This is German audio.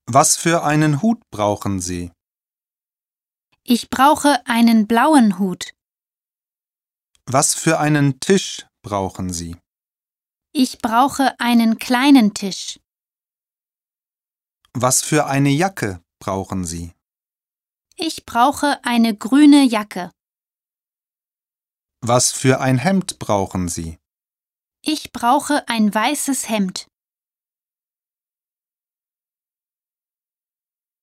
Was für einen Hut brauchen Sie? Ich brauche einen blauen Hut. Was für einen Tisch brauchen Sie? Ich brauche einen kleinen Tisch. Was für eine Jacke brauchen Sie? Ich brauche eine grüne Jacke. Was für ein Hemd brauchen Sie? Ich brauche ein weißes Hemd.